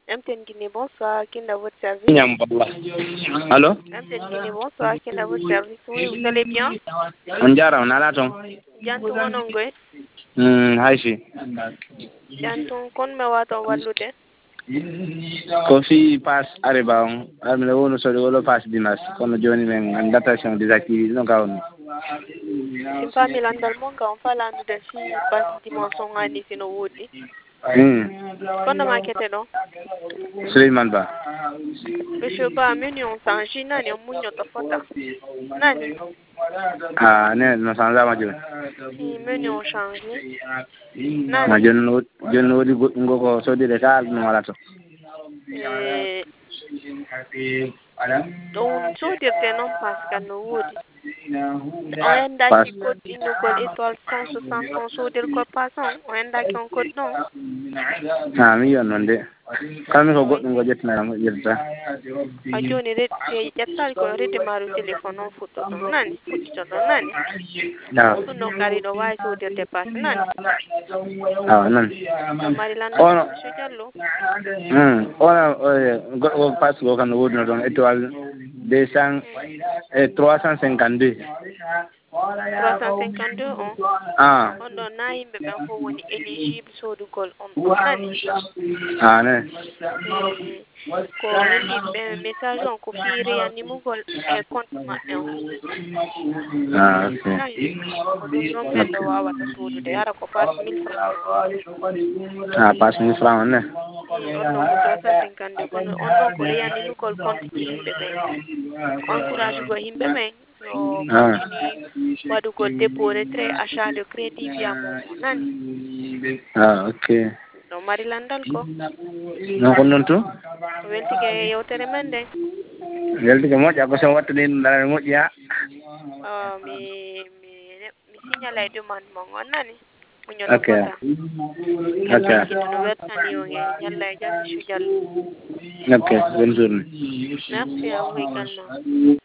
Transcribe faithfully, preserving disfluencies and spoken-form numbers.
M T N Guinée, bonsoir. Quel est votre service? Nyambala. Allô? M T N Guinée, bonsoir. Quel est votre service? Oui, vous allez bien? On jara on ala ton. Jantung onongoy. Hmm, haishi. Jantung kon me wato wallude. Ko fi pass areba on. Amle wono so wolo pass dinas. Kono joni men an data son désactivé no gawon. Simpa milandal mon ka on fala andu den si pass dimension ngani sino wodi. Hmm. Kono makete no? Suleiman Ba. Monsieur Ba, menu on sanji nani on munyo tofota. Nani? Ah, ne no sanza ma joni. Si menu on change. Ma Nani? joni no joni wodi ngoko so de dal no wala to. Eh, on so dirte non pass kan no wodi. On enda ki code inugol étoile cent soixante on so dir ko passon. On enda ki on code non. Ah, mi yon non de. Kami ko goddum go jetna mo jirta. A joni red se jettal ko redemaru téléphone on photo ton nani futtito ton nani. Ah. Sunno kari do way so dirte pass nani. Ah, non. Do mari landa Ono. monsieur Diallo. Hmm. Ona go go pass go kan wodi no don étoile deux cents et trois cent cinquante-deux. trois cent cinquante-deux on. Ah. On do na yimbe ben fo woni éligible so du gol on on nani. Ah, ne. Eh, ko hendi be message on ko fiire yanimugol e compte mabbe on. Ah, okay. Nani. Ko dun non men do wawata sodude ara ko pass mille francs on. Ah, pass mille francs ne. Si on ɗon ko trois cent cinquante-deux kono on ɗon ko reyanimugol compte ji yimɓe ɓen encourage go yimɓe ɓen yo Ah. continue waɗugol dépôt retrait achat de crédit via momo nani. Ah, okay. ɗo mari landal ko Non ko non to? weltike yewtere men nden. Weltike moƴƴa ko sen wattani ɗum dara moƴƴa. Oh, mi mi mi signala e demande mon on nani muñoto Okay. fota Okay. no weltani on e ñalla e jam monsieur Diallo. Okay, bonne journée. Merci à vous également.